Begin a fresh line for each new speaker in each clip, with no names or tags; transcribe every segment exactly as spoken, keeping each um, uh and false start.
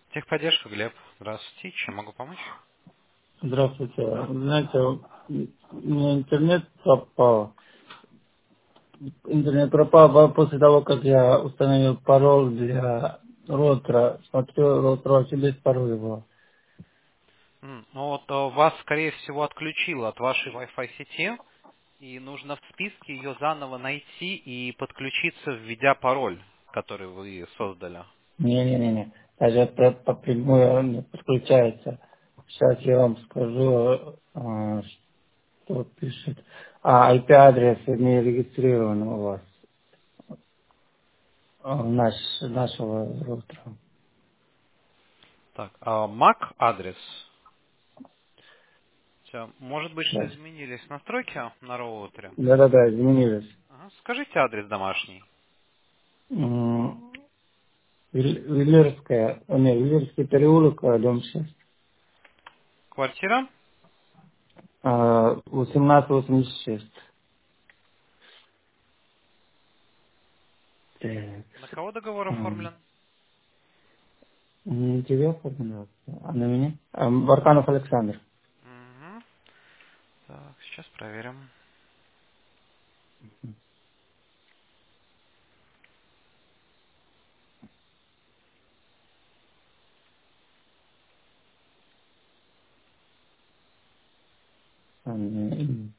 Техподдержка, Глеб. Здравствуйте. Чем могу помочь?
Здравствуйте. Знаете, у меня интернет пропал. Интернет пропал по- после того, как я установил пароль для роутера. Смотрю, роутер вообще без пароля был.
М, Ну вот э, вас, скорее всего, отключило от вашей Wi-Fi сети, и нужно в списке ее заново найти и подключиться, введя пароль, который вы создали.
Не-не-не. Даже по, по прямой он не подключается. Сейчас я вам скажу, а, что пишет. А, I P-адрес не регистрирован у вас. а, Наш, нашего роутера.
Так, а MAC адрес. Всё, Может быть, что
Сейчас.
изменились настройки на роутере?
Да-да-да, изменилось.
Ага. Скажите адрес домашний.
М, Вил- Вилерская, о, не, Вилерский переулок, а, дом шесть.
Квартира?
А, восемнадцать восемьдесят шесть. Так.
На кого договор
м,
оформлен?
Не тебя оформлял, а на меня? А, Барканов Александр.
Мгм. Так, сейчас проверим.
А, не,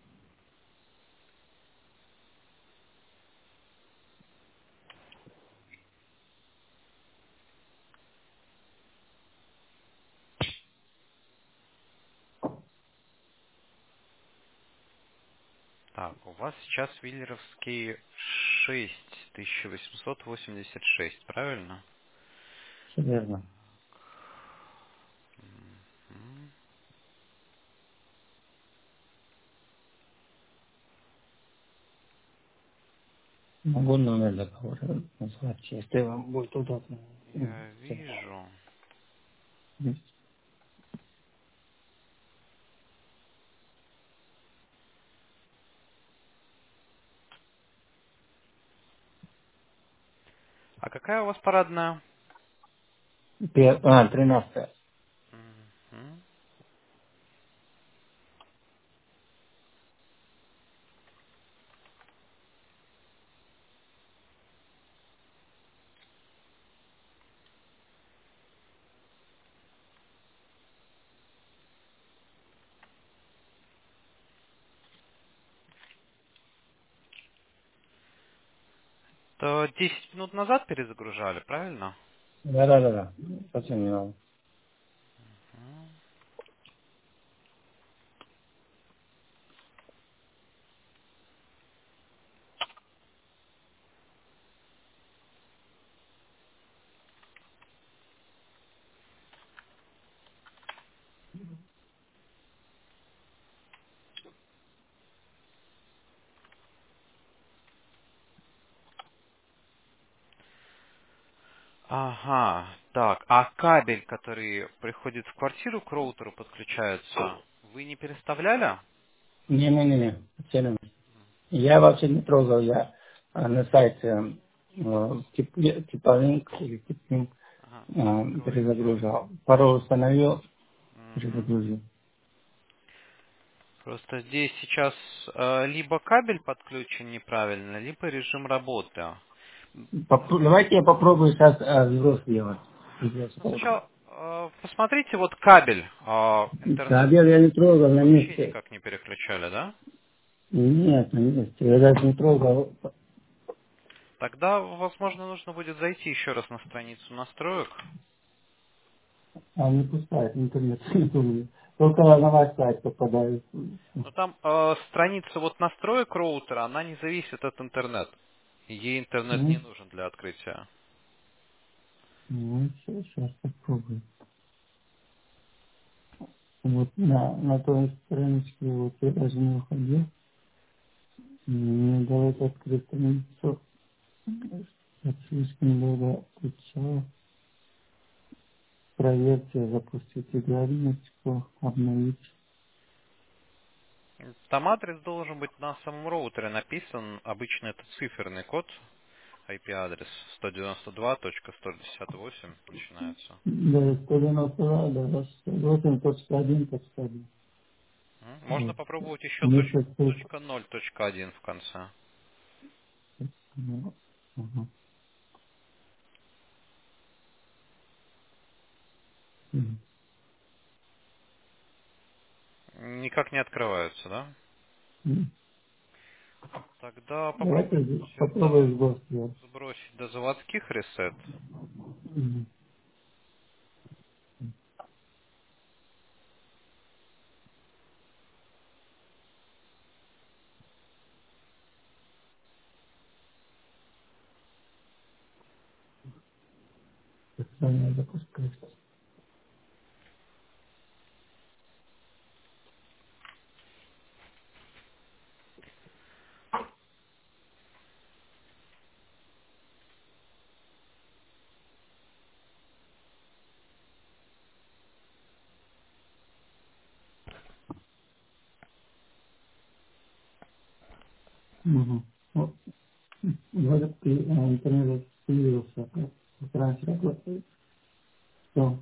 Так, у вас сейчас Виллеровский шесть тысяча восемьсот восемьдесят шесть, правильно?
Все верно.
М.
Могу номер договора назвать, если вам будет удобно. М,
Я
всё.
вижу.
М,
А какая у вас парадная?
пе- А, тринадцать.
Мгм. То десять минут назад перезагружали, правильно?
Да-да-да. Совсем не надо.
М. Ага, так, а кабель, который приходит в квартиру к роутеру, подключается, вы не переставляли?
Не-не-не. Совсем не. Я вообще не трогал. Я а, на сайте э, тип, типа линк или тип
Ага,
А,
откройте.
перезагружал. Пару установил,
Мгм.
перезагрузил.
Просто здесь сейчас э, либо кабель подключен неправильно, либо режим работы.
Попро- Давайте я попробую сейчас а, его сделать. Сделать
Ну,
роутер.
сначала э, посмотрите, вот кабель, э, интернет
Кабель я не трогал на
вообще
месте.
никак не переключали, да?
Нет, на месте. Я даже не трогал.
Тогда, возможно, нужно будет зайти еще раз на страницу настроек.
А не пускает интернет. Только на ваш сайт попадаю.
Но там э, страница вот настроек роутера, она не зависит от интернета. Ей интернет не
Ну,
нужен для открытия.
ну, сейчас попробую. Вот на, на той страничке вот я даже не уходил. М, Давайте открыть страницу. Я слишком долго включаю. Проверьте, запустите границу, обновить.
Там адрес должен быть на самом роутере написан. Обычно это циферный код. ай пи-адрес сто девяносто два точка сто шестьдесят восемь начинается.
Да, сто девяносто два, да, восемь точка один точка один.
М, Можно
Вот.
попробовать еще точ-
Месяц тут.
точка ноль точка один в конце.
Ну, ага. Мгм.
Никак не открывается, да?
Мгм.
Тогда
Давайте
попробуйте
з-
это
попробуем сбор сделать.
сбросить до заводских ресет.
Мгм. Специально запускается. Угу. Вот, вроде бы, э, интернет появился, как раньше работает. Все.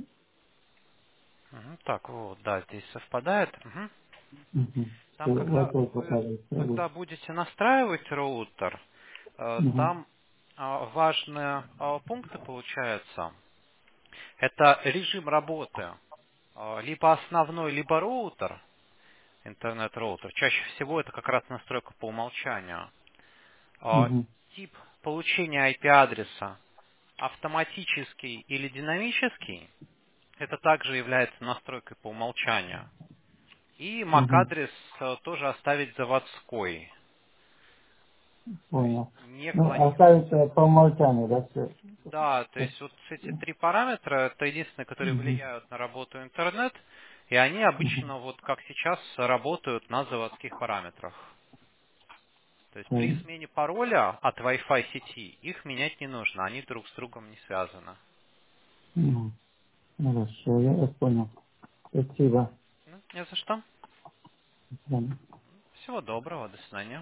Мгм, Так, вот, да, здесь совпадает. Мгм.
Угу. Все,
Там, когда
вот
вы
показывается
когда
работа.
будете настраивать роутер, э,
Угу.
там а, важные а, пункты получаются. Это режим работы. А, Либо основной, либо роутер, интернет-роутер. Чаще всего это как раз настройка по умолчанию. А,
Угу.
Тип получения ай пи-адреса автоматический или динамический, это также является настройкой по умолчанию. И
Угу.
MAC-адрес э, тоже оставить заводской. То есть
Понял.
не
Ну,
клонировать.
оставится по умолчанию, да, все?
Да, то есть вот эти три параметра, это единственные, которые
Угу.
влияют на работу интернет, и они обычно, вот как сейчас, работают на заводских параметрах. То есть при
Угу.
смене пароля от Wi-Fi сети их менять не нужно, они друг с другом не связаны.
Угу. Хорошо, я вас понял. Спасибо.
Ну, не за что.
До свидания.
Всего доброго, до свидания.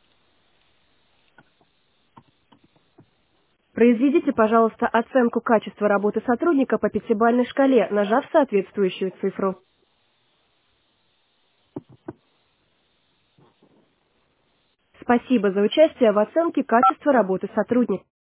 Произведите, пожалуйста, оценку качества работы сотрудника по пятибалльной шкале, нажав соответствующую цифру. Спасибо за участие в оценке качества работы сотрудника.